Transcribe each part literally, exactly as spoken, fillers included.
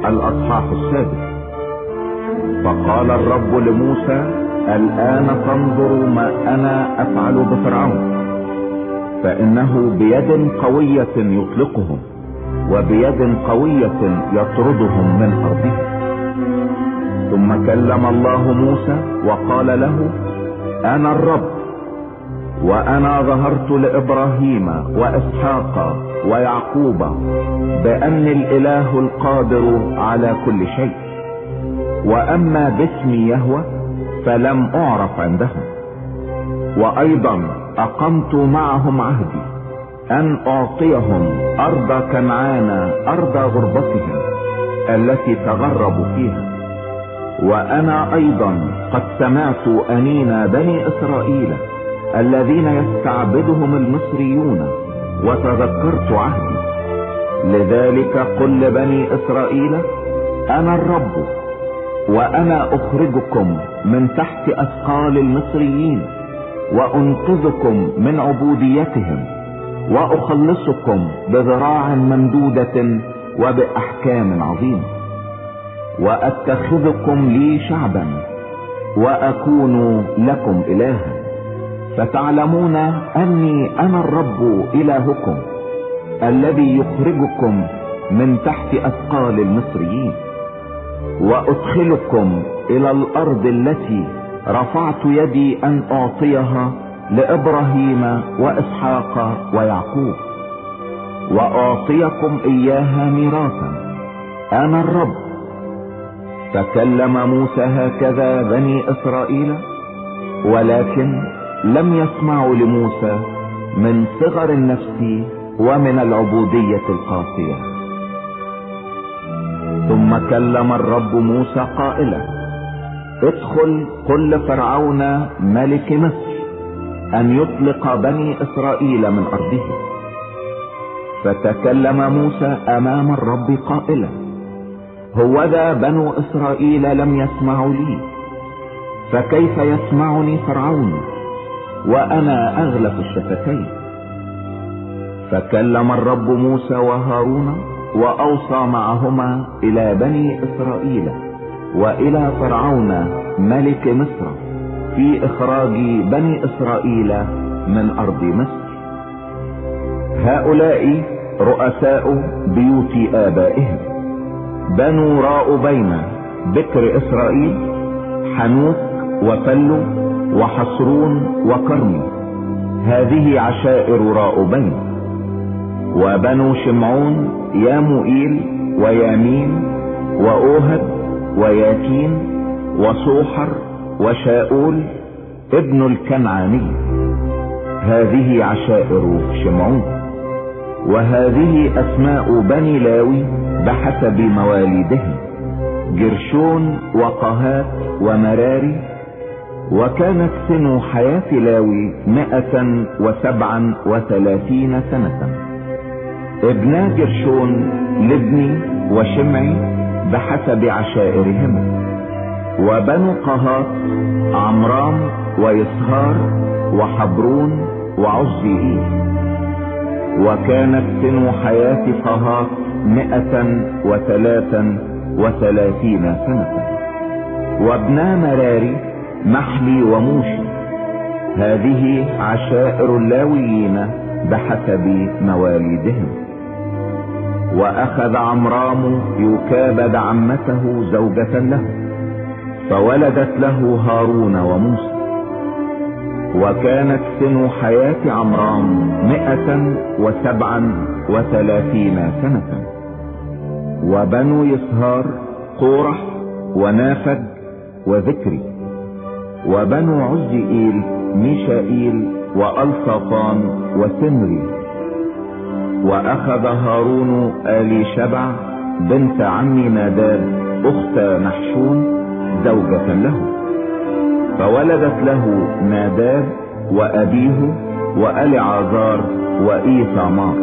الأصحاح السادس. فقال الرب لموسى: الآن تنظر ما أنا أفعل بفرعون، فإنه بيد قوية يطلقهم وبيد قوية يطردهم من أرضهم. ثم كلم الله موسى وقال له: أنا الرب، وأنا ظهرت لإبراهيم وإسحاق ويعقوب بأني الإله القادر على كل شيء، وأما باسمي يهوه فلم أعرف عندهم. وأيضا أقمت معهم عهدي أن أعطيهم أرض كنعان أرض غربتهم التي تغربوا فيها. وأنا أيضا قد سمعت أنين بني إسرائيل الذين يستعبدهم المصريون وتذكرت عهدي. لذلك قل لبني إسرائيل: أنا الرب، وأنا أخرجكم من تحت أثقال المصريين وأنقذكم من عبوديتهم وأخلصكم بذراع ممدودة وبأحكام عظيمة، وأتخذكم لي شعبا وأكون لكم إلها، فتعلمون أني أنا الرب إلهكم الذي يخرجكم من تحت أثقال المصريين، وأدخلكم إلى الأرض التي رفعت يدي أن أعطيها لإبراهيم وإسحاق ويعقوب، وأعطيكم إياها ميراثا. أنا الرب. فكلم موسى هكذا بني إسرائيل، ولكن لم يسمعوا لموسى من صغر النفس ومن العبودية القاسية. ثم كلم الرب موسى قائلا: ادخل قل لفرعون ملك مصر أن يطلق بني إسرائيل من أرضه. فتكلم موسى أمام الرب قائلا: هوذا بنو إسرائيل لم يسمعوا لي، فكيف يسمعني فرعون وأنا أغلف الشفتين؟ فكلم الرب موسى وهارون وأوصى معهما إلى بني إسرائيل وإلى فرعون ملك مصر في إخراج بني إسرائيل من أرض مصر. هؤلاء رؤساء بيوت آبائهم: بنو راؤبين بكر إسرائيل، حنوك وفلو وحصرون وكرمي، هذه عشائر راؤبين. وبنو شمعون ياموئيل ويامين وأوهد وياكين وصوحر وشاؤول ابن الكنعاني، هذه عشائر شمعون. وهذه أسماء بني لاوي بحسب مواليدهم: جرشون وقهات ومراري. وكانت سن حياة لاوي مئة وسبعا وثلاثين سنة. ابنا جرشون لبني وشمعي بحسب عشائرهما. وبنو قهات عمرام ويسهار وحبرون وعزيئيل. وكانت سن حياة قهات مئة وثلاثا وثلاثين سنة. وابنا مراري محلي وموشي، هذه عشائر اللاويين بحسب مواليدهم. وأخذ عمرام يكابد عمته زوجة له، فولدت له هارون وموسى. وكانت سن حياة عمرام مئة وسبعا وثلاثين سنة. وبنو يسهار قورح ونافج وذكري. وبنو عزيئيل ميشائيل وألصافان وسمري. وأخذ هارون آليشبع بنت عم ناداب أخت نحشون زوجة له، فولدت له ناداب وأبيه وألعازار وإيثامار.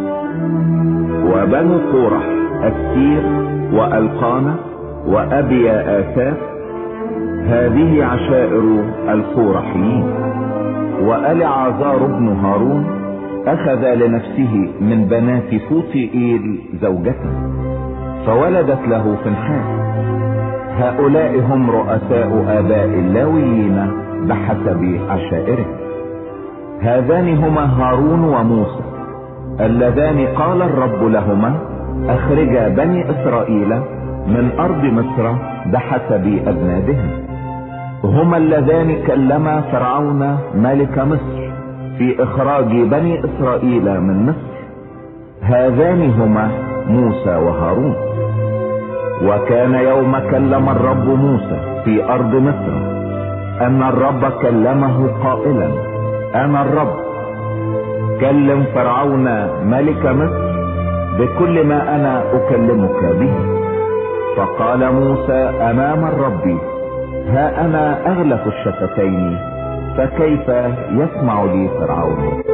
وبنو قورح السير وألقانة وأبيا آساف، هذه عشائر القورحيين. وألعازار بن هارون أخذ لنفسه من بنات فوطئيل زوجته، فولدت له فنحاس. هؤلاء هم رؤساء آباء اللاويين بحسب عشائرهم. هذان هما هارون وموسى اللذان قال الرب لهما اخرجا بني اسرائيل من ارض مصر بحسب اذنابهم. هما اللذان كلما فرعون ملك مصر في اخراج بني اسرائيل من مصر. هذان هما موسى وهارون. وكان يوم كلم الرب موسى في ارض مصر ان الرب كلمه قائلا انا الرب كلم فرعون ملك مصر بكل ما انا اكلمك به. فقال موسى امام الرب ها انا اغلق الشفتين فكيف يسمع لي فرعون.